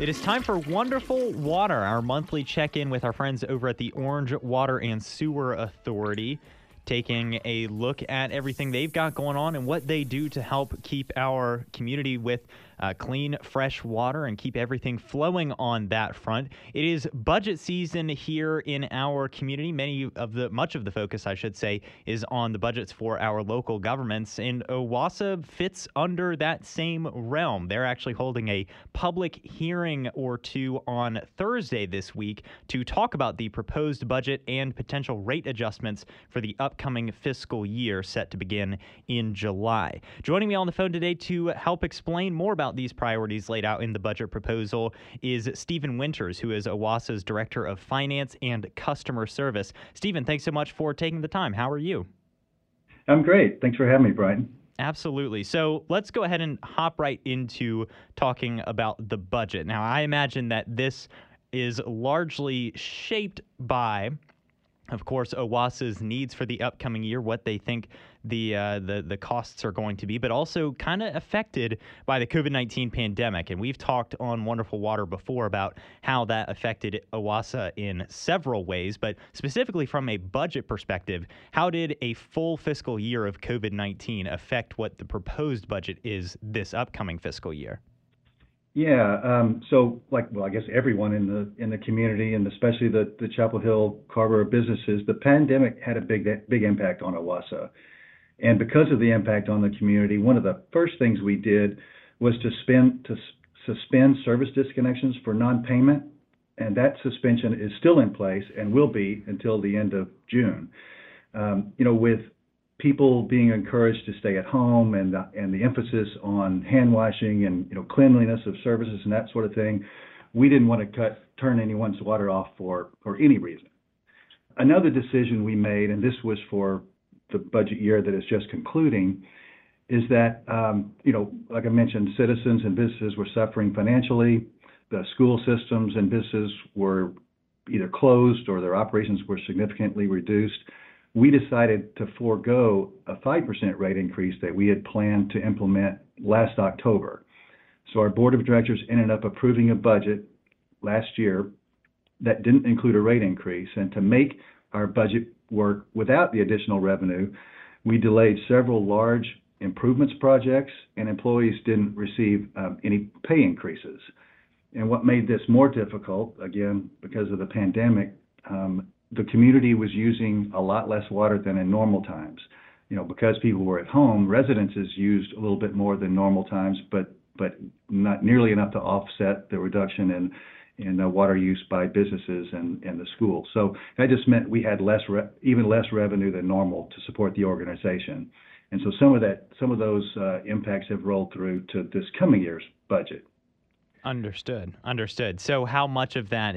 It is time for Wonderful Water, our monthly check-in with our friends over at the Orange Water and Sewer Authority, taking a look at everything they've got going on and what they do to help keep our community with clean, fresh water and keep everything flowing on that front. It is budget season here in our community. Much of the focus, I should say, is on the budgets for our local governments, and OWASA fits under that same realm. They're actually holding a public hearing or two on Thursday this week to talk about the proposed budget and potential rate adjustments for the upcoming fiscal year set to begin in July. Joining me on the phone today to help explain more about these priorities laid out in the budget proposal is Stephen Winters, who is OWASA's Director of Finance and Customer Service. Stephen, thanks so much for taking the time. How are you? I'm great. Thanks for having me, Brian. Absolutely. So let's go ahead and hop right into talking about the budget. Now, I imagine that this is largely shaped by, of course, OWASA's needs for the upcoming year, what they think the costs are going to be, but also kind of affected by the COVID-19 pandemic. And we've talked on Wonderful Water before about how that affected OWASA in several ways, but specifically from a budget perspective, how did a full fiscal year of COVID-19 affect what the proposed budget is this upcoming fiscal year? Yeah. I guess everyone in the community, and especially the Chapel Hill Carver businesses, the pandemic had a big impact on OWASA. And because of the impact on the community, one of the first things we did was to suspend service disconnections for non-payment, and that suspension is still in place and will be until the end of June. With people being encouraged to stay at home and the emphasis on hand washing and cleanliness of services and that sort of thing, we didn't want to turn anyone's water off for any reason. Another decision we made, and this was for the budget year that is just concluding, is that like I mentioned, citizens and businesses were suffering financially. The school systems and businesses were either closed or their operations were significantly reduced. We decided to forego a 5% rate increase that we had planned to implement last October. So our board of directors ended up approving a budget last year that didn't include a rate increase. And to make our budget work without the additional revenue, we delayed several large improvements projects, and employees didn't receive any pay increases. And what made this more difficult, again, because of the pandemic, the community was using a lot less water than in normal times. Because people were at home, residences used a little bit more than normal times, but not nearly enough to offset the reduction in water use by businesses and the schools. So that just meant we had even less revenue than normal to support the organization. And so some of those impacts have rolled through to this coming year's budget. Understood. So how much of that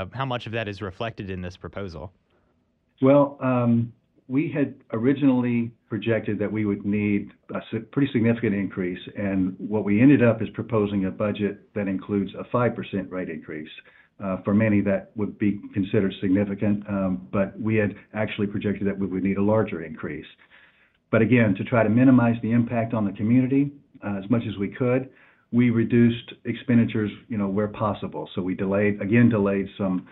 is reflected in this proposal? Well, we had originally projected that we would need a pretty significant increase, and what we ended up is proposing a budget that includes a 5% rate increase. For many, that would be considered significant, but we had actually projected that we would need a larger increase. But again, to try to minimize the impact on the community as much as we could, we reduced expenditures, where possible. So we delayed some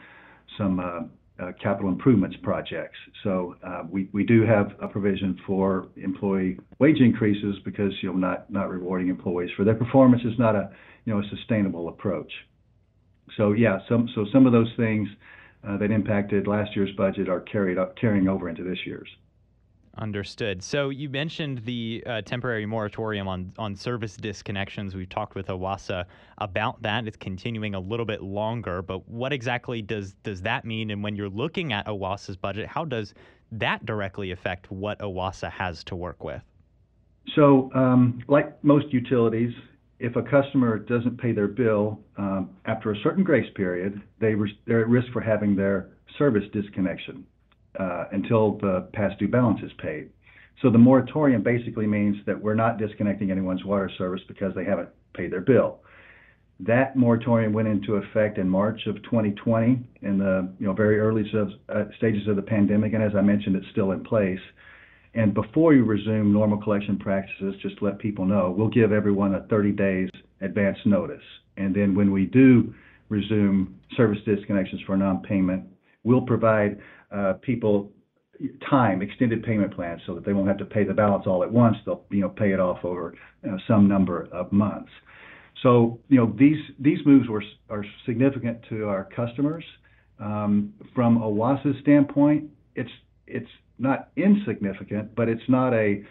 capital improvements projects. So we do have a provision for employee wage increases because not rewarding employees for their performance is not a sustainable approach. So some of those things that impacted last year's budget are carrying over into this year's. Understood. So you mentioned the temporary moratorium on service disconnections. We've talked with OWASA about that. It's continuing a little bit longer, but what exactly does that mean? And when you're looking at OWASA's budget, how does that directly affect what OWASA has to work with? So like most utilities, if a customer doesn't pay their bill after a certain grace period, they're at risk for having their service disconnection until the past due balance is paid. So the moratorium basically means that we're not disconnecting anyone's water service because they haven't paid their bill. That moratorium went into effect in March of 2020 in the very early stages of the pandemic, and as I mentioned, it's still in place. And before you resume normal collection practices, just to let people know, we'll give everyone a 30 days advance notice. And then when we do resume service disconnections for non-payment, we'll provide people extended payment plans so that they won't have to pay the balance all at once. They'll pay it off over some number of months. So these moves are significant to our customers. From Owassa's standpoint, it's not insignificant, but it's not a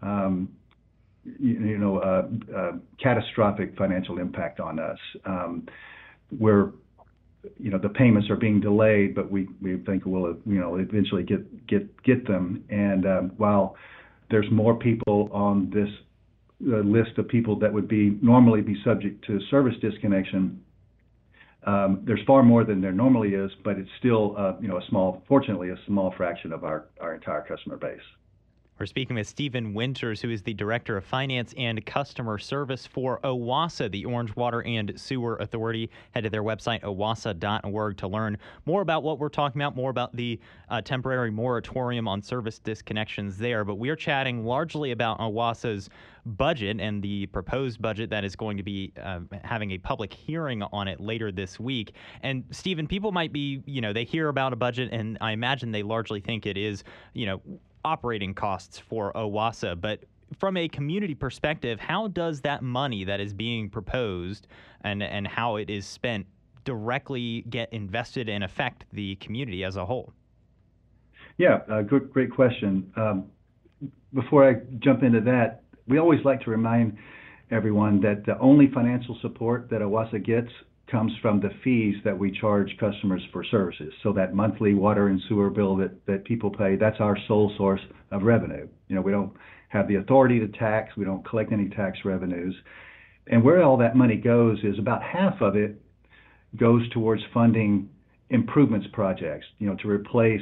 catastrophic financial impact on us. Where the payments are being delayed, but we think we'll eventually get them. And while there's more people on this list of people that would normally be subject to service disconnection, there's far more than there normally is, but it's still fortunately a small fraction of our entire customer base. We're speaking with Stephen Winters, who is the Director of Finance and Customer Service for Owassa, the Orange Water and Sewer Authority. Head to their website, owassa.org, to learn more about what we're talking about, more about the temporary moratorium on service disconnections there. But we're chatting largely about Owassa's budget and the proposed budget that is going to be having a public hearing on it later this week. And Stephen, people might be, they hear about a budget, and I imagine they largely think it is, operating costs for Owassa. But from a community perspective, how does that money that is being proposed and how it is spent directly get invested and affect the community as a whole? Yeah, great question. Before I jump into that, we always like to remind everyone that the only financial support that Owassa gets comes from the fees that we charge customers for services. So that monthly water and sewer bill that people pay, that's our sole source of revenue. We don't have the authority to tax. We don't collect any tax revenues. And where all that money goes is about half of it goes towards funding improvements projects, to replace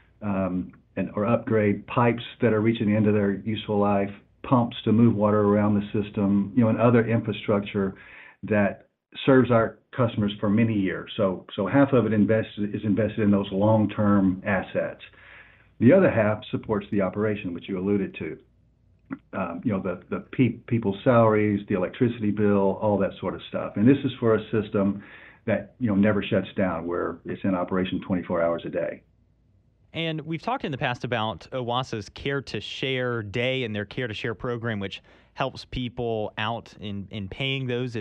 or upgrade pipes that are reaching the end of their useful life, pumps to move water around the system, and other infrastructure that serves our customers for many years. So half of it is invested in those long-term assets. The other half supports the operation, which you alluded to. The people's salaries, the electricity bill, all that sort of stuff. And this is for a system that never shuts down, where it's in operation 24 hours a day. And we've talked in the past about Owassa's Care to Share Day and their Care to Share program, which helps people out in paying those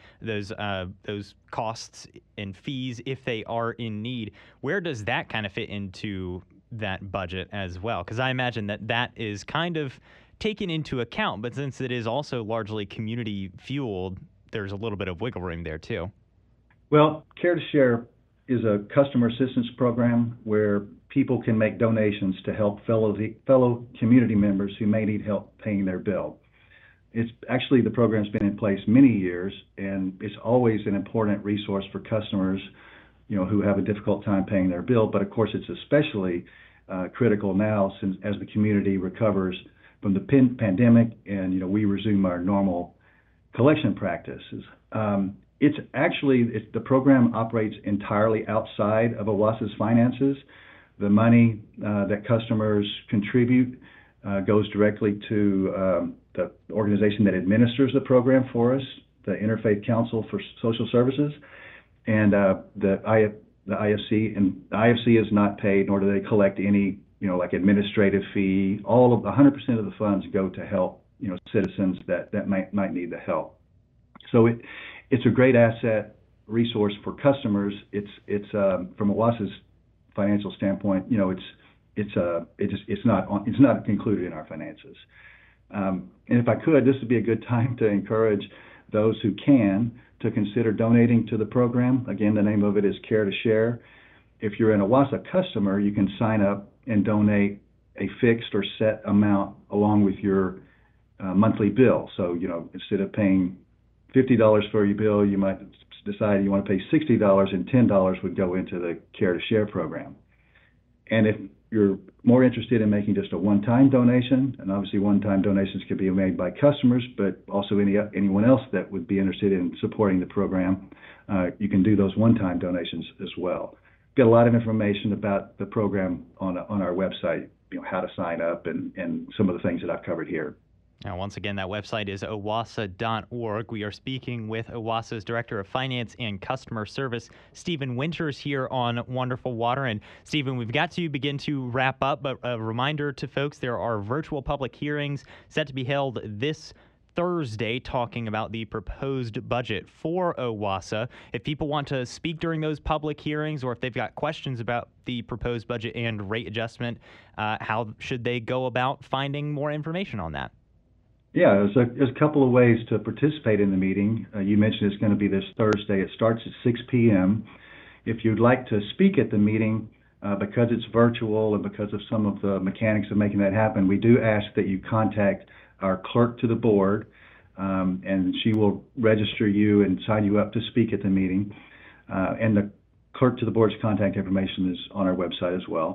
costs and fees if they are in need. Where does that kind of fit into that budget as well? Because I imagine that is kind of taken into account, but since it is also largely community fueled, there's a little bit of wiggle room there too. Well, Care to Share is a customer assistance program where people can make donations to help fellow community members who may need help paying their bill. It's actually, the program's been in place many years, and it's always an important resource for customers, who have a difficult time paying their bill. But of course, it's especially critical now, since as the community recovers from the pandemic and we resume our normal collection practices. The program operates entirely outside of Owassa's finances. The money that customers contribute goes directly to the organization that administers the program for us, the Interfaith Council for Social Services, and the IFC. And the IFC is not paid, nor do they collect any, like administrative fee. 100% of the funds go to help, citizens that might need the help. So it's a great asset resource for customers. It's from Owassa's financial standpoint, it's not included in our finances. And if I could, this would be a good time to encourage those who can to consider donating to the program. Again, the name of it is Care to Share. If you're an Owassa customer, you can sign up and donate a fixed or set amount along with your monthly bill. So, instead of paying $50 for your bill, you might decide you want to pay $60, and $10 would go into the Care to Share program. And if you're more interested in making just a one-time donation, and obviously one-time donations can be made by customers, but also anyone else that would be interested in supporting the program, you can do those one-time donations as well. Get a lot of information about the program on our website, how to sign up and some of the things that I've covered here. Now, once again, that website is owassa.org. We are speaking with OWASA's Director of Finance and Customer Service, Stephen Winters, here on Wonderful Water. And Stephen, we've got to begin to wrap up, but a reminder to folks, there are virtual public hearings set to be held this Thursday talking about the proposed budget for OWASA. If people want to speak during those public hearings, or if they've got questions about the proposed budget and rate adjustment, how should they go about finding more information on that? Yeah, there's a couple of ways to participate in the meeting. You mentioned it's going to be this Thursday. It starts at 6 p.m. If you'd like to speak at the meeting, because it's virtual and because of some of the mechanics of making that happen, we do ask that you contact our clerk to the board, and she will register you and sign you up to speak at the meeting. And the clerk to the board's contact information is on our website as well.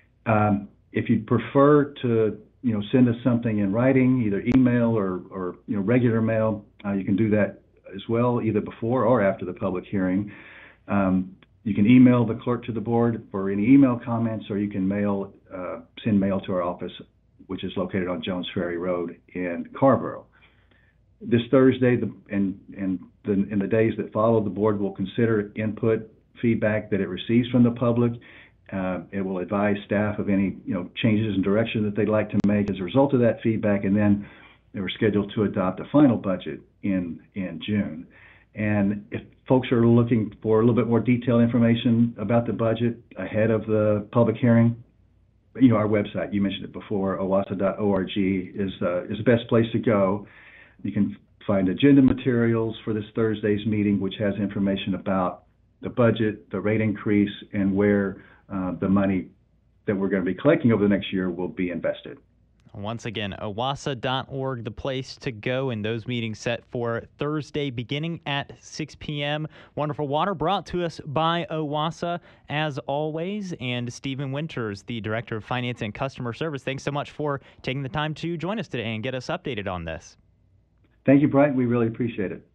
If you'd prefer to send us something in writing, either email or regular mail, you can do that as well, either before or after the public hearing. You can email the clerk to the board for any email comments, or you can send mail to our office, which is located on Jones Ferry Road in Carrboro. This Thursday and in the days that follow, the board will consider input, feedback that it receives from the public. It will advise staff of any changes in direction that they'd like to make as a result of that feedback, and then they were scheduled to adopt a final budget in June. And if folks are looking for a little bit more detailed information about the budget ahead of the public hearing, our website, you mentioned it before, owassa.org is the best place to go. You can find agenda materials for this Thursday's meeting, which has information about the budget, the rate increase, and where the money that we're going to be collecting over the next year will be invested. Once again, owassa.org, the place to go, and those meetings set for Thursday beginning at 6 p.m. Wonderful Water brought to us by OWASA, as always, and Stephen Winters, the Director of Finance and Customer Service. Thanks so much for taking the time to join us today and get us updated on this. Thank you, Brian. We really appreciate it.